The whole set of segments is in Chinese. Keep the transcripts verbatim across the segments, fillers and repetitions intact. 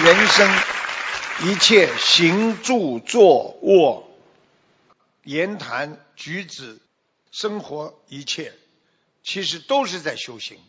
人生一切行住坐卧、言谈举止、生活一切，其实都是在修行。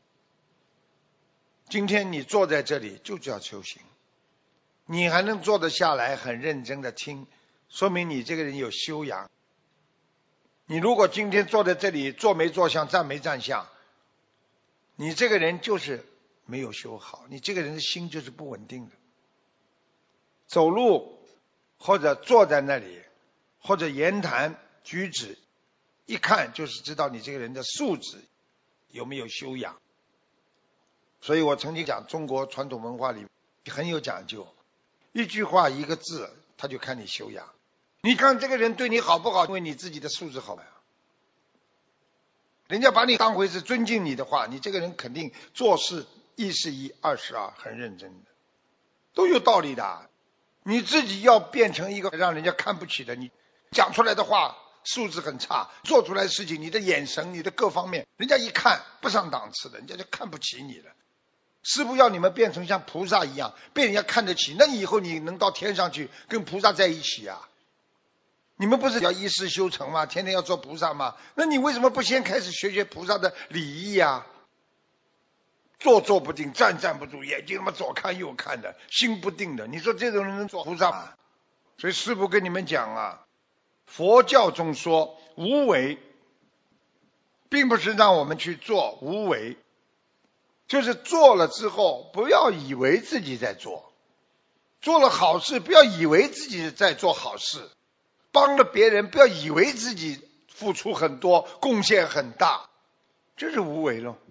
今天你坐在这里就叫修行，你还能坐得下来很认真的听，说明你这个人有修养。你如果今天坐在这里坐没坐相，站没站相，你这个人就是没有修好，你这个人的心就是不稳定的。走路或者坐在那里或者言谈举止，一看就是知道你这个人的素质有没有修养。所以我曾经讲中国传统文化里很有讲究，一句话一个字他就看你修养。你看这个人对你好不好，因为你自己的素质好呀。人家把你当回事，尊敬你的话，你这个人肯定做事一是一二是二，很认真的，都有道理的。你自己要变成一个让人家看不起的，你讲出来的话素质很差，做出来的事情你的眼神你的各方面，人家一看不上档次的，人家就看不起你了。师父要你们变成像菩萨一样被人家看得起，那以后你能到天上去跟菩萨在一起啊？你们不是要一世修成吗？天天要做菩萨吗？那你为什么不先开始学学菩萨的礼仪啊？坐坐不定，站站不住，眼睛他妈左看右看的，心不定的，你说这种人能做菩萨吗？所以师父跟你们讲啊，佛教中说无为，并不是让我们去做无为，就是做了之后不要以为自己在做，做了好事不要以为自己在做好事，帮了别人不要以为自己付出很多贡献很大，这是无为咯。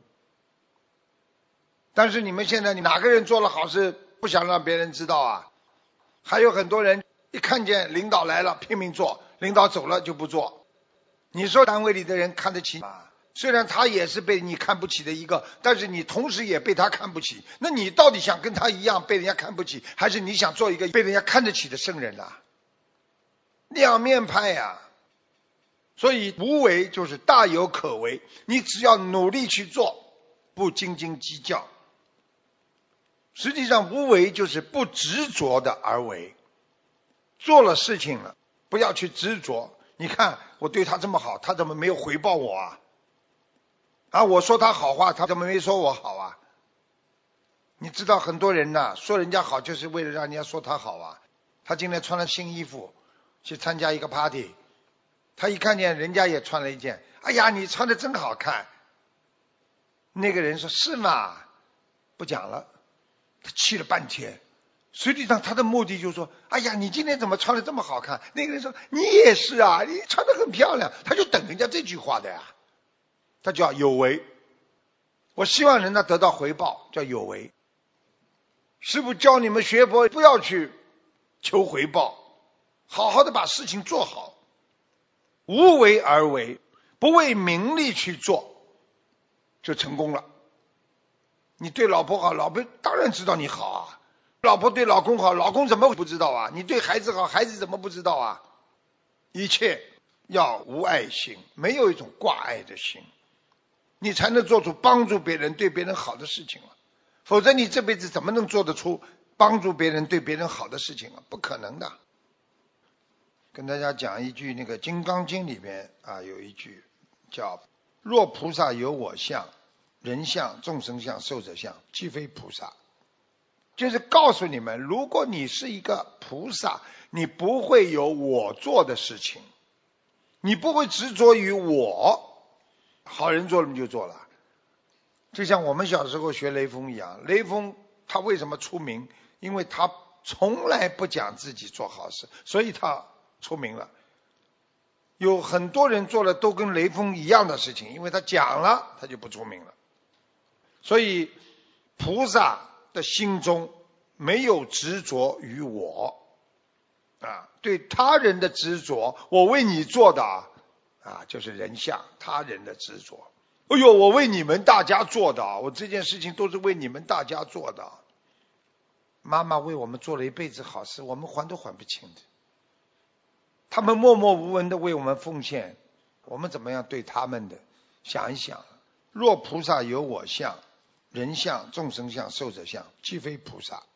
但是你们现在你哪个人做了好事不想让别人知道啊？还有很多人一看见领导来了拼命做，领导走了就不做。你说单位里的人看得起吗？虽然他也是被你看不起的一个，但是你同时也被他看不起，那你到底想跟他一样被人家看不起，还是你想做一个被人家看得起的圣人啊？两面派呀、啊。所以无为就是大有可为，你只要努力去做，不斤斤计较。实际上无为就是不执着的而为，做了事情了不要去执着。你看我对他这么好，他怎么没有回报我啊？啊，我说他好话，他怎么没说我好啊？你知道很多人呐，说人家好就是为了让人家说他好啊。他今天穿了新衣服去参加一个 party， 他一看见人家也穿了一件，哎呀你穿的真好看。那个人说是吗？不讲了。他气了半天，实际上他的目的就是说，哎呀你今天怎么穿的这么好看？那个人说你也是啊，你穿的很漂亮。他就等人家这句话的呀，他叫有为。我希望人家得到回报，叫有为。师父教你们学佛不要去求回报，好好的把事情做好，无为而为，不为名利去做，就成功了。你对老婆好，老婆当然知道你好啊。老婆对老公好，老公怎么不知道啊？你对孩子好，孩子怎么不知道啊？一切要无爱心，没有一种挂碍的心，你才能做出帮助别人对别人好的事情了。否则你这辈子怎么能做得出帮助别人对别人好的事情啊？不可能的。跟大家讲一句，那个《金刚经》里面啊有一句叫若菩萨有我相，人相、众生相、寿者相，即非菩萨。就是告诉你们，如果你是一个菩萨，你不会有我做的事情，你不会执着于我，好人做了你就做了。就像我们小时候学雷锋一样，雷锋他为什么出名？因为他从来不讲自己做好事，所以他出名了。有很多人做了都跟雷锋一样的事情，因为他讲了他就不出名了。所以菩萨的心中没有执着于我啊，对他人的执着，我为你做的啊，就是人相，他人的执着。哎呦，我为你们大家做的，我这件事情都是为你们大家做的。妈妈为我们做了一辈子好事，我们还都还不清的。他们默默无闻的为我们奉献，我们怎么样对他们的？想一想，若菩萨有我相，人相、众生相、寿者相，即非菩萨。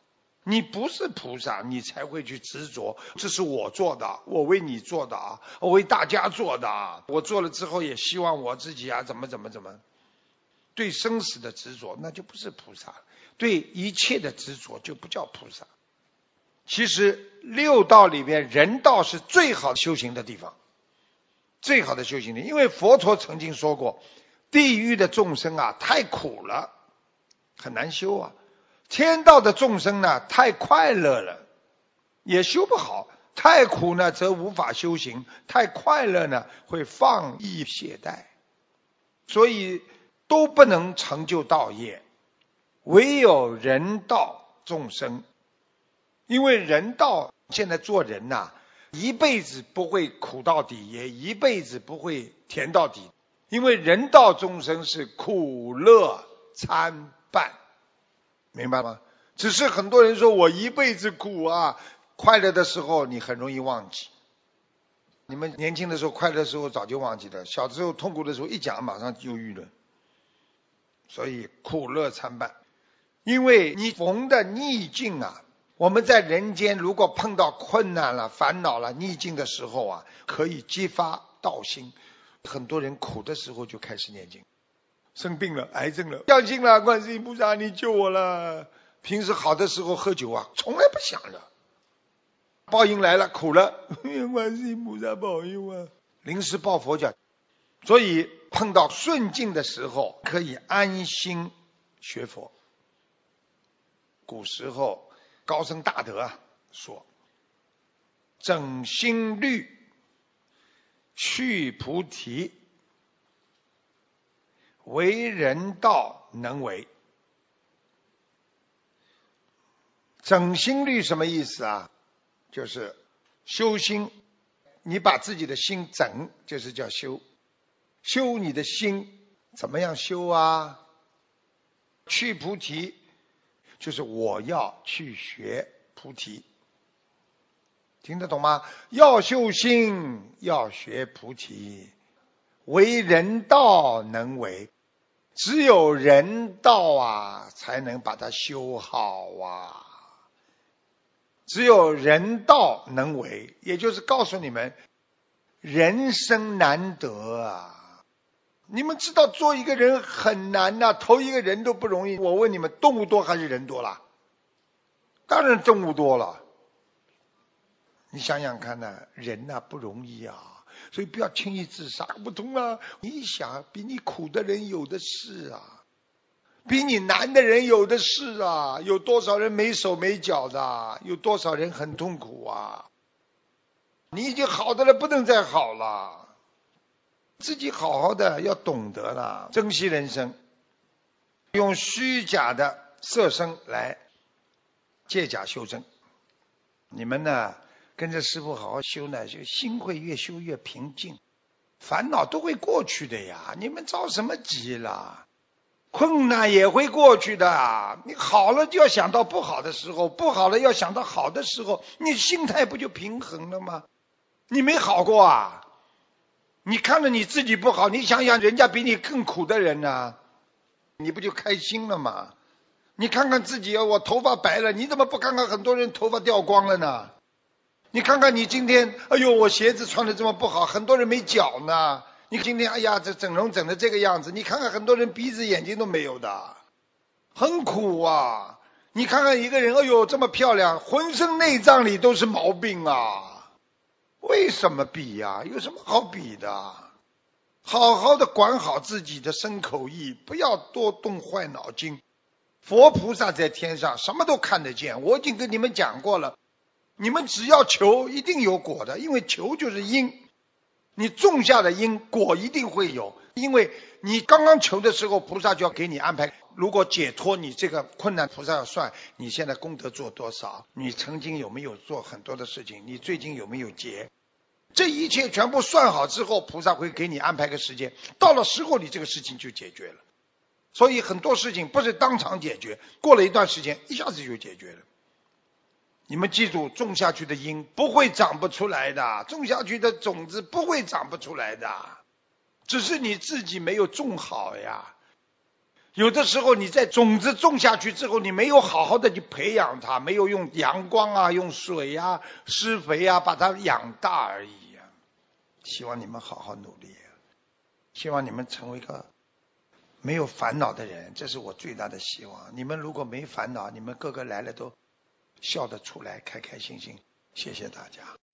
你不是菩萨，你才会去执着，这是我做的，我为你做的啊，我为大家做的啊，我做了之后也希望我自己啊怎么怎么怎么。对生死的执着，那就不是菩萨；对一切的执着，就不叫菩萨。其实六道里面，人道是最好修行的地方，最好的修行地，因为佛陀曾经说过，地狱的众生啊太苦了，很难修啊；天道的众生呢太快乐了，也修不好。太苦呢则无法修行，太快乐呢会放逸懈怠，所以都不能成就道业，唯有人道众生。因为人道现在做人呐、啊，一辈子不会苦到底，也一辈子不会甜到底，因为人道众生是苦乐参半，明白吗？只是很多人说我一辈子苦啊，快乐的时候你很容易忘记。你们年轻的时候快乐的时候早就忘记了，小时候痛苦的时候一讲马上忧郁了。所以苦乐参半，因为你逢的逆境啊，我们在人间如果碰到困难了、烦恼了、逆境的时候啊，可以激发道心。很多人苦的时候就开始念经，生病了、癌症了，相信了观世音菩萨你救我了。平时好的时候喝酒啊，从来不想的。报应来了，苦了，观世音菩萨保佑啊，临时抱佛脚。所以碰到顺境的时候，可以安心学佛。古时候高僧大德啊说：“整心虑，去菩提，为人道能为。”整心虑什么意思啊？就是修心，你把自己的心整，就是叫修。修你的心，怎么样修啊？去菩提，就是我要去学菩提，听得懂吗？要修心，要学菩提，为人道能为，只有人道啊，才能把它修好啊。只有人道能为，也就是告诉你们，人生难得啊。你们知道做一个人很难呐、啊，投一个人都不容易。我问你们，动物多还是人多了？当然动物多了。你想想看呐、啊，人呐、啊、不容易啊，所以不要轻易自杀。不通啊！你一想，比你苦的人有的是啊，比你难的人有的是啊，有多少人没手没脚的，有多少人很痛苦啊？你已经好的了，不能再好了。自己好好的要懂得了，珍惜人生，用虚假的色身来借假修真。你们呢，跟着师父好好修呢，就心会越修越平静，烦恼都会过去的呀。你们着什么急啦？困难也会过去的，你好了就要想到不好的时候，不好了要想到好的时候，你心态不就平衡了吗？你没好过啊？你看着你自己不好，你想想人家比你更苦的人呢、啊，你不就开心了吗？你看看自己，我头发白了，你怎么不看看很多人头发掉光了呢？你看看你今天，哎呦，我鞋子穿的这么不好，很多人没脚呢。你今天，哎呀，这整容整的这个样子，你看看很多人鼻子眼睛都没有的，很苦啊。你看看一个人，哎呦，这么漂亮，浑身内脏里都是毛病啊。为什么比呀、啊？有什么好比的？好好的管好自己的身口意，不要多动坏脑筋。佛菩萨在天上什么都看得见，我已经跟你们讲过了，你们只要求一定有果的，因为求就是因，你种下的因果一定会有，因为你刚刚求的时候菩萨就要给你安排，如果解脱你这个困难，菩萨要算你现在功德做多少，你曾经有没有做很多的事情，你最近有没有结，这一切全部算好之后，菩萨会给你安排个时间，到了时候你这个事情就解决了。所以很多事情不是当场解决，过了一段时间一下子就解决了。你们记住，种下去的因不会长不出来的，种下去的种子不会长不出来的，只是你自己没有种好呀。 有的时候你在种子种下去之后，你没有好好的去培养它，没有用阳光啊、用水啊、施肥啊把它养大而已啊。希望你们好好努力啊，希望你们成为一个没有烦恼的人，这是我最大的希望。你们如果没烦恼，你们个个来了都笑得出来，开开心心。谢谢大家。